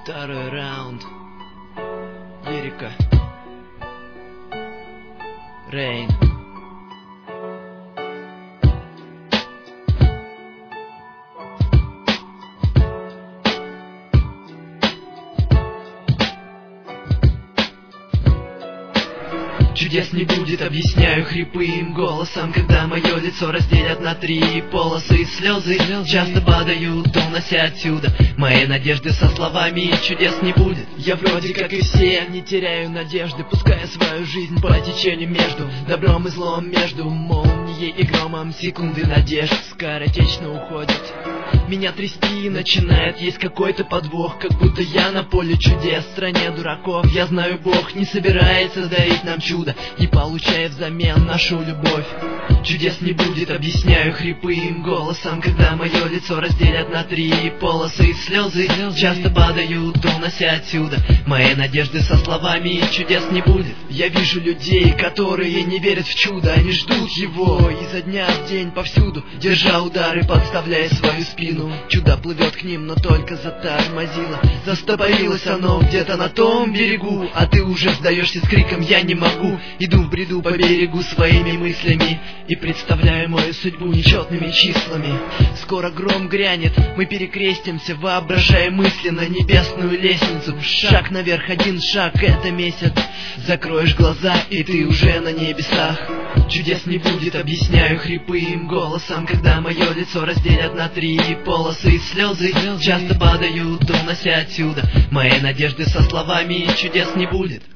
Второй раунд. Лирика. Рейн. Чудес не будет, объясняю хрипым голосом, когда мое лицо разделят на три полосы. И слезы часто падают, унося отсюда мои надежды со словами чудес не будет. Я вроде как и все, не теряю надежды, пуская свою жизнь по течению между добром и злом, между молнией и громом. Секунды надежд скоротечно уходят. Меня трясти начинает, есть какой-то подвох, как будто я на поле чудес, в стране дураков. Я знаю, Бог не собирается дарить нам чудо, не получая взамен нашу любовь. Чудес не будет, объясняю хрипым голосом, когда мое лицо разделят на три полосы. И слезы часто падают, унося отсюда мои надежды со словами чудес не будет. Я вижу людей, которые не верят в чудо, они ждут его изо дня в день повсюду, держа удары, подставляя свою спину. Чудо плывет к ним, но только затормозило. Застопорилось оно где-то на том берегу, а ты уже сдаешься с криком «Я не могу». Иду в бреду по берегу своими мыслями и представляю мою судьбу нечетными числами. Скоро гром грянет, мы перекрестимся, воображая мысленно небесную лестницу. Шаг наверх, один шаг — это месяц. Закроешь глаза, и ты уже на небесах. Чудес не будет, объясняю хрипым голосом, когда мое лицо разделят на три полосы. И слезы часто падают, унося отсюда мои надежды со словами чудес не будет.